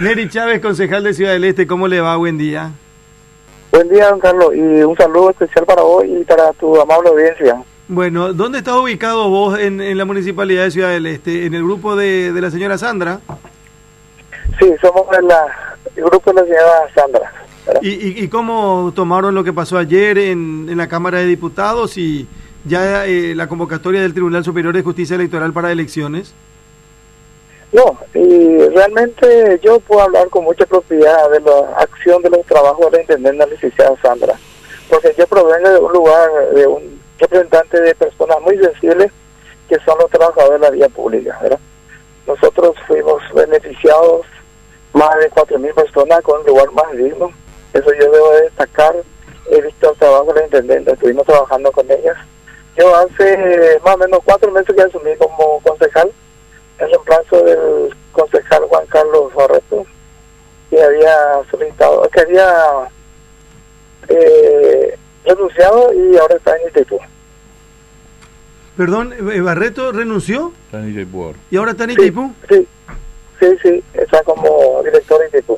Neri Chávez, concejal de Ciudad del Este, ¿cómo le va? Buen día. Buen día, don Carlos, y un saludo especial para vos y para tu amable audiencia. Bueno, ¿dónde estás ubicado vos en la Municipalidad de Ciudad del Este? ¿En el grupo de la señora Sandra? Sí, somos el grupo de la señora Sandra. ¿Y cómo tomaron lo que pasó ayer en la Cámara de Diputados y ya la convocatoria del Tribunal Superior de Justicia Electoral para elecciones? No, y realmente yo puedo hablar con mucha propiedad de la acción de los trabajos de la intendente licenciada Sandra, porque yo provengo de un lugar, de un representante de personas muy sensibles que son los trabajadores de la vía pública, ¿verdad? Nosotros fuimos beneficiados, más de 4.000 personas, con un lugar más digno. Eso yo debo de destacar. He visto el trabajo de la intendente, estuvimos trabajando con ellas. Yo hace más o menos 4 meses que asumí como concejal, en reemplazo del concejal Juan Carlos Barreto, que había solicitado, que había renunciado y ahora está en Itaipú. Perdón, ¿Barreto renunció? Está en Itaipú. ¿Y ahora está en Itaipú? Sí, está como director de Itaipú.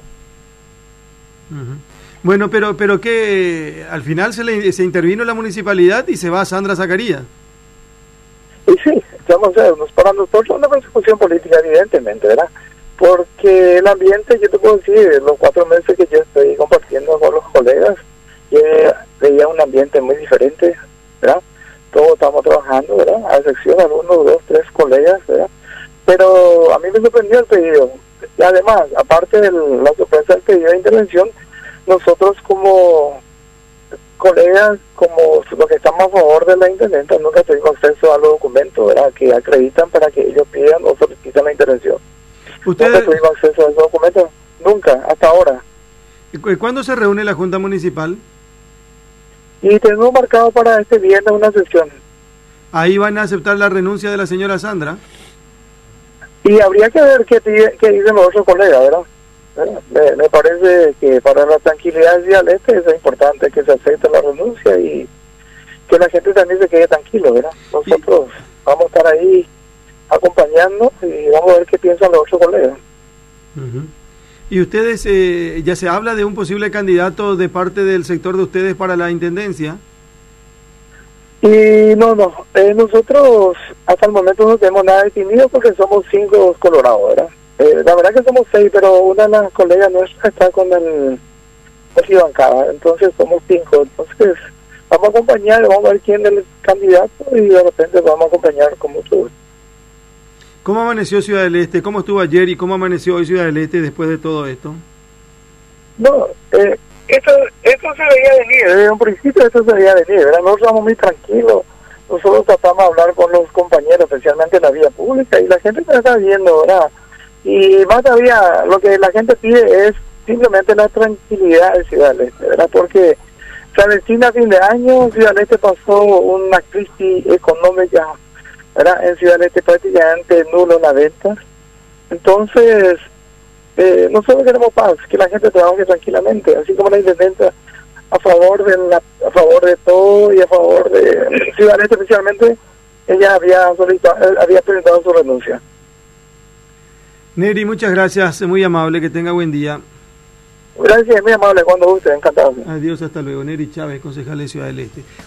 Bueno, pero que al final se intervino la municipalidad y se va Sandra Zacarías. Y sí, para nosotros es una persecución política, evidentemente, ¿verdad? Porque el ambiente, yo te puedo decir, los 4 meses que yo estoy compartiendo con los colegas, veía un ambiente muy diferente, ¿verdad? Todos estamos trabajando, ¿verdad? A excepción de algunos, 2, 3 colegas, ¿verdad? Pero a mí me sorprendió el pedido. Y además, aparte de la sorpresa del pedido de intervención, nosotros como colegas, como los que estamos a favor de la intendenta, nunca tuvimos acceso a los documentos, ¿verdad?, que acreditan para que ellos pidan o solicitan la intervención. ¿Ustedes nunca tuvimos acceso a esos documentos, nunca, hasta ahora. ¿Cuándo se reúne la Junta Municipal? Y tenemos marcado para este viernes una sesión. ¿Ahí van a aceptar la renuncia de la señora Sandra? Y habría que ver qué dicen los otros colegas, ¿verdad? Me parece que para la tranquilidad de Ciudad del Este es importante que se acepte la renuncia y que la gente también se quede tranquilo, ¿verdad? Nosotros vamos a estar ahí acompañando y vamos a ver qué piensan los otros colegas. ¿Y ustedes, ya se habla de un posible candidato de parte del sector de ustedes para la intendencia? Y nosotros hasta el momento no tenemos nada definido porque somos 5 colorados, ¿verdad? La verdad que somos 6, pero una de las colegas nuestras está con el bancada, entonces somos 5, entonces vamos a acompañar, vamos a ver quién es el candidato y de repente vamos a acompañar con mucho gusto. ¿Cómo amaneció Ciudad del Este? ¿Cómo estuvo ayer y cómo amaneció hoy Ciudad del Este después de todo esto? No, esto se veía venir, desde un principio esto se veía venir, ¿verdad? Nosotros estamos muy tranquilos, nosotros tratamos de hablar con los compañeros, especialmente en la vía pública, y la gente se está viendo, ¿verdad? Y más todavía, lo que la gente pide es simplemente la tranquilidad de Ciudad del Este, ¿verdad? Porque se avecina a fin de año, Ciudad del Este pasó una crisis económica, ¿verdad? En Ciudad del Este prácticamente nulo la venta. Entonces, nosotros queremos paz, que la gente trabaje tranquilamente, así como la intendenta a favor de todo y a favor de Ciudad del Este especialmente, ella había presentado su renuncia. Neri, muchas gracias, muy amable, que tenga buen día. Gracias, muy amable, cuando guste, encantado. Adiós, hasta luego. Neri Chávez, concejal de Ciudad del Este.